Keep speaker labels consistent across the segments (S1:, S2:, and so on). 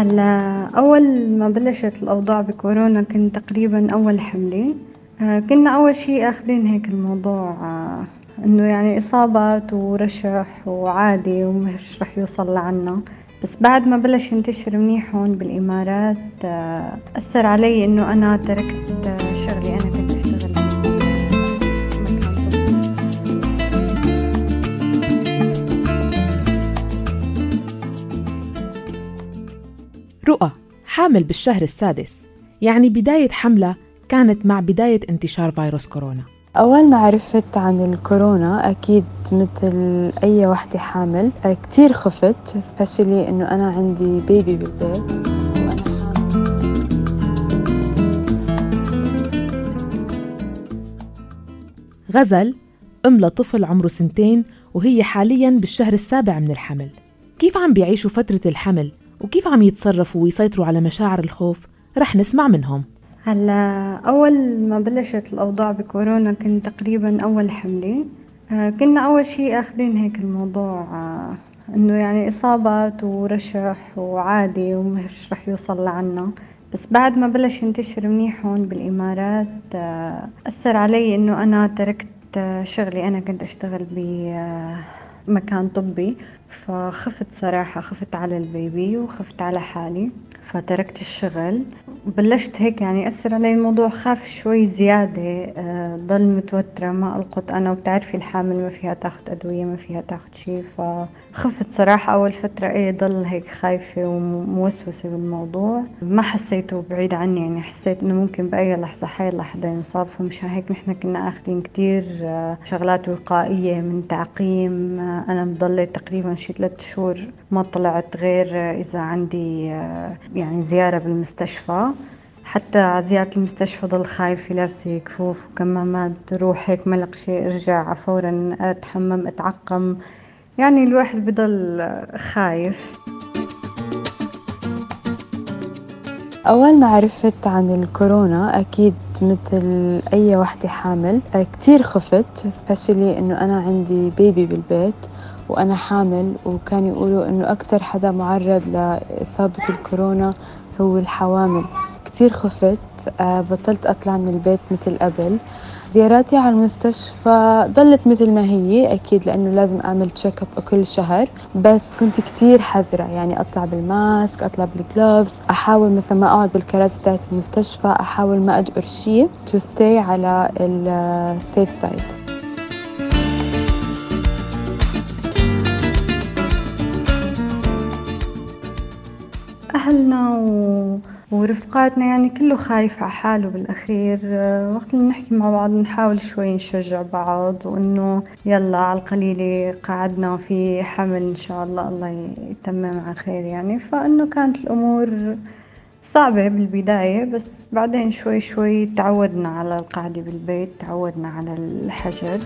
S1: هلا أول ما بلشت الأوضاع بكورونا كنت تقريبا أول حملة. كنا أول شيء أخذين هيك الموضوع إنه يعني إصابات ورشح وعادي ومش رح يوصل لعنا. بس بعد ما بلش ينتشر منيح هون بالإمارات أثر علي إنه أنا تركت شغلي. أنا كنت أشتغل
S2: رؤى حامل بالشهر السادس، يعني بداية حملة كانت مع بداية انتشار فيروس كورونا.
S3: أول ما عرفت عن الكورونا أكيد مثل أي وحدة حامل كتير خفت، especially إنه أنا عندي بيبي بالبيت وأنا حامل.
S2: غزل أم لطفل عمره 2 وهي حالياً بالشهر السابع من الحمل. كيف عم بيعيشوا فترة الحمل وكيف عم يتصرفوا ويسيطروا على مشاعر الخوف؟ رح نسمع منهم.
S1: هلا أول ما بلشت الأوضاع بكورونا كنت تقريبا أول حملة. كنا أول شيء أخذين هيك الموضوع إنه يعني إصابات ورشح وعادي ومش رح يوصل لعنا. بس بعد ما بلش ينتشر منيح هون بالإمارات أثر علي إنه أنا تركت شغلي. أنا كنت أشتغل بمكان طبي، فخفت صراحة، خفت على البيبي وخفت على حالي فتركت الشغل. بلشت هيك يعني أثر علي الموضوع، خاف شوي زيادة، ضل متوترة، ما ألقط أنا، وبتعرفي الحامل ما فيها تاخد أدوية، ما فيها تاخد شيء، فخفت صراحة أول فترة. ضل هيك خايفة وموسوسة بالموضوع. ما حسيته بعيد عني، يعني حسيت إنه ممكن بأي لحظة حيلا حدا ينصاب. فمشان هيك نحن كنا أخذين كتير شغلات وقائية من تعقيم. أنا مضلت تقريبا شي 3 شهور ما طلعت غير إذا عندي يعني زيارة بالمستشفى. حتى زيارة المستشفى ضل خايفة، لابسة كفوف وكمامات، روح هيك ملق شيء ارجع فورا اتحمم اتعقم. يعني الواحد بضل خايف.
S3: أول ما عرفت عن الكورونا أكيد مثل أي وحدة حامل كتير خفت، especially إنه أنا عندي بيبي بالبيت وأنا حامل، وكان يقولوا إنه أكتر حدا معرض لإصابة الكورونا هو الحوامل. كتير خفت، بطلت أطلع من البيت مثل قبل. زياراتي على المستشفى ضلت مثل ما هي أكيد، لأنه لازم أعمل تشيك اب كل شهر، بس كنت كتير حذرة، يعني أطلع بالماسك، أطلع بالجلوفز، أحاول مثلا ما أقعد بالكراسي تاعت المستشفى، أحاول ما أدقر شيء to stay على السيف سايد.
S1: أهلنا ورفقاتنا يعني كله خايف على حاله بالأخير. وقت اللي نحكي مع بعض نحاول شوي نشجع بعض، وإنه يلا على القليلة قعدنا في حمل إن شاء الله، الله يتمم على خير يعني. فإنه كانت الأمور صعبة بالبداية، بس بعدين شوي شوي تعودنا على القعدة بالبيت، تعودنا على الحجر.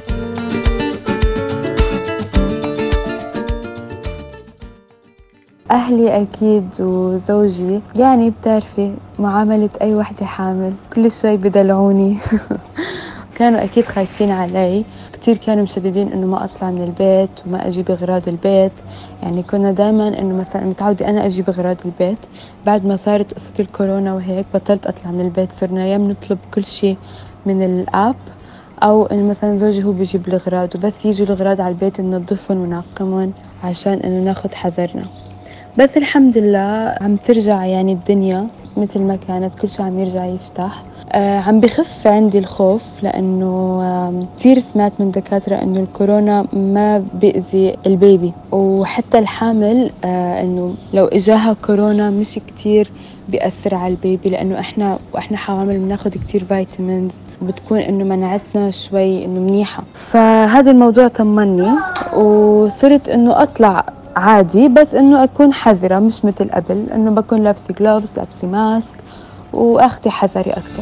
S3: أهلي أكيد وزوجي، يعني بتعرفي معاملة أي وحدة حامل، كل شوي بدلعوني. كانوا أكيد خايفين علي كتير، كانوا مشددين إنه ما أطلع من البيت وما أجيب أغراض البيت. يعني كنا دايما إنه مثلا متعودة أنا أجيب أغراض البيت. بعد ما صارت قصة الكورونا وهيك بطلت أطلع من البيت، صرنا يا نطلب كل شيء من الآب، أو إنه مثلا زوجي هو بيجيب الأغراض، وبس يجوا الأغراض على البيت ننظفهم ونعقمهم عشان إنه ناخد حذرنا. بس الحمد لله عم ترجع يعني الدنيا مثل ما كانت، كل شيء عم يرجع يفتح. عم بخف عندي الخوف، لأنه كتير سمعت من دكاترة إنه الكورونا ما بيأذي البيبي، وحتى الحامل إنه لو إجاها كورونا مش كتير بيأثر على البيبي، لأنه إحنا حوامل بناخد كتير فيتامينز، وبتكون إنه مناعتنا شوي إنه منيحة. فهذا الموضوع طمني، وصرت إنه أطلع عادي، بس إنه أكون حذرة مش مثل قبل، إنه بكون لابسة جلوفز، لابسة ماسك، وأخذي حذري أكتر.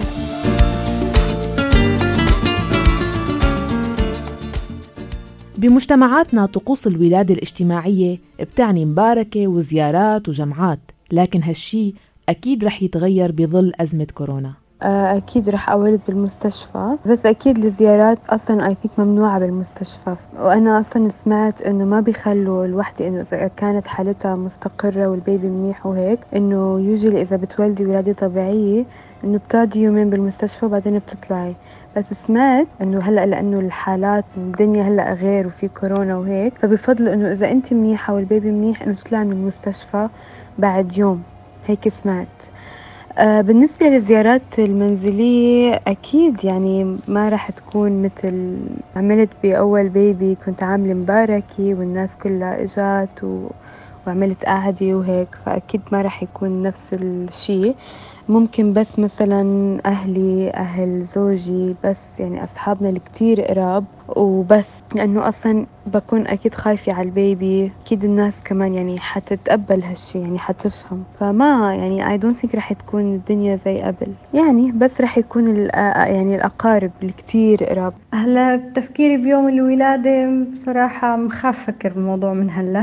S2: بمجتمعاتنا طقوس الولادة الاجتماعية بتعني مباركة وزيارات وجمعات، لكن هالشي أكيد رح يتغير بظل أزمة كورونا.
S3: أكيد رح أولد بالمستشفى، بس أكيد الزيارات أصلاً I think ممنوعة بالمستشفى. وأنا أصلاً سمعت إنه ما بيخلوا الوحدة إنه إذا كانت حالتها مستقرة والبيبي منيح وهيك، إنه يوجولي إذا بتولدي ولادة طبيعية إنه بتقعدي يومين بالمستشفى وبعدين بتطلعي. بس سمعت إنه هلأ لأنه الحالات الدنيا هلأ غير وفي كورونا وهيك، فبفضلوا إنه إذا أنت منيحة والبيبي منيح إنه تطلعي من المستشفى بعد يوم، هيك سمعت. بالنسبة للزيارات المنزلية أكيد يعني ما راح تكون مثل عملت بأول بيبي، كنت عاملة مباركة والناس كلها إجات وعملت قعدة وهيك، فأكيد ما راح يكون نفس الشي. ممكن بس مثلا أهلي أهل زوجي بس، يعني أصحابنا الكتير قراب وبس، لأنه أصلا بكون أكيد خايفة على البيبي. أكيد الناس كمان يعني حتتقبل هالشي، يعني حتفهم، فما يعني I don't think رح تكون الدنيا زي قبل يعني، بس رح يكون يعني الأقارب الكتير قراب.
S1: هلا بتفكيري بيوم الولادة بصراحة مخاف فكر بالموضوع من هلا.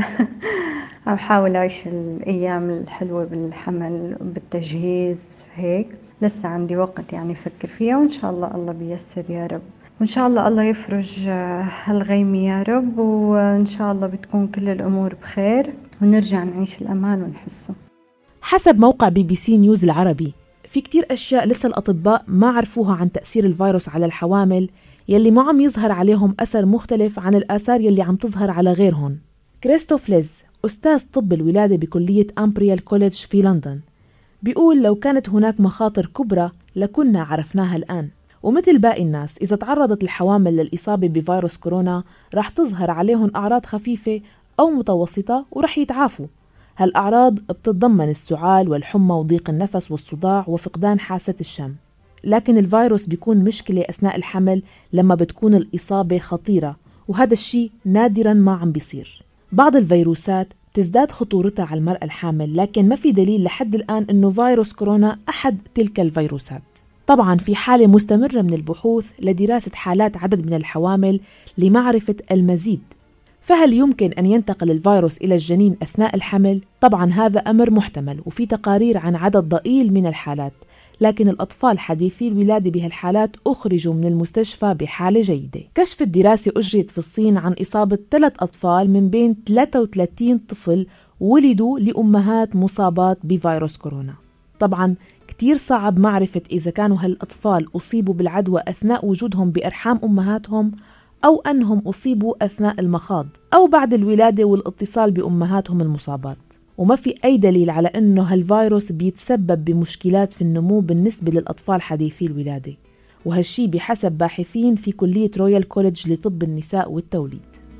S1: عم حاول أعيش الأيام الحلوة بالحمل بالتجهيز هيك، لسه عندي وقت يعني أفكر فيها، وإن شاء الله الله بيسر يا رب، وإن شاء الله الله يفرج هالغيمة يا رب، وإن شاء الله بتكون كل الأمور بخير ونرجع نعيش الأمان ونحسه.
S2: حسب موقع BBC نيوز العربي، في كتير أشياء لسه الأطباء ما عرفوها عن تأثير الفيروس على الحوامل يلي ما عم يظهر عليهم أثر مختلف عن الآثار يلي عم تظهر على غيرهم. كريستوف ليز أستاذ طب الولادة بكلية أمبريال كوليدج في لندن بيقول لو كانت هناك مخاطر كبرى لكنا عرفناها الآن، ومثل باقي الناس إذا تعرضت الحوامل للإصابة بفيروس كورونا رح تظهر عليهم أعراض خفيفة أو متوسطة ورح يتعافوا. هالأعراض بتتضمن السعال والحمى وضيق النفس والصداع وفقدان حاسة الشم. لكن الفيروس بيكون مشكلة أثناء الحمل لما بتكون الإصابة خطيرة، وهذا الشيء نادرا ما عم بيصير. بعض الفيروسات تزداد خطورتها على المرأة الحامل، لكن ما في دليل لحد الآن أنه فيروس كورونا أحد تلك الفيروسات. طبعا في حالة مستمرة من البحوث لدراسة حالات عدد من الحوامل لمعرفة المزيد. فهل يمكن أن ينتقل الفيروس إلى الجنين أثناء الحمل؟ طبعا هذا أمر محتمل، وفي تقارير عن عدد ضئيل من الحالات، لكن الأطفال حديثي الولادة بهالحالات أخرجوا من المستشفى بحالة جيدة. كشفت دراسة أجريت في الصين عن إصابة 3 أطفال من بين 33 طفل ولدوا لأمهات مصابات بفيروس كورونا. طبعا كتير صعب معرفة إذا كانوا هالأطفال أصيبوا بالعدوى أثناء وجودهم بأرحام أمهاتهم، أو أنهم أصيبوا أثناء المخاض أو بعد الولادة والاتصال بأمهاتهم المصابات. وما في أي دليل على أنه هالفيروس بيتسبب بمشكلات في النمو بالنسبة للأطفال حديثي الولادة، وهالشي بحسب باحثين في كلية رويال كوليدج لطب النساء والتوليد.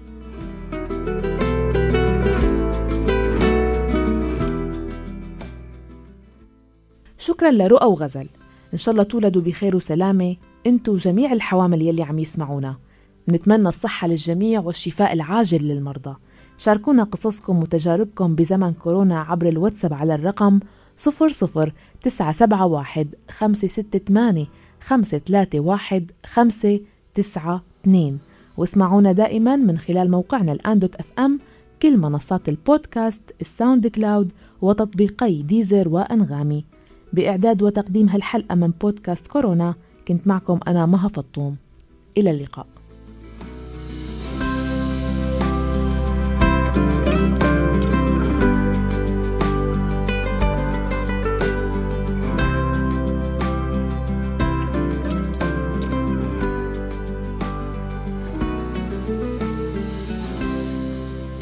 S2: شكرا لرؤى وغزل، إن شاء الله تولدوا بخير وسلامة انتو وجميع الحوامل يلي عم يسمعونا. نتمنى الصحة للجميع والشفاء العاجل للمرضى. شاركونا قصصكم وتجاربكم بزمن كورونا عبر الواتساب على الرقم 00971 568 531 592، واسمعونا دائما من خلال موقعنا الآن.fm، كل منصات البودكاست، الساوند كلاود، وتطبيقي ديزر وأنغامي. بإعداد وتقديم هالحلقة من بودكاست كورونا كنت معكم أنا مها فطوم، إلى اللقاء.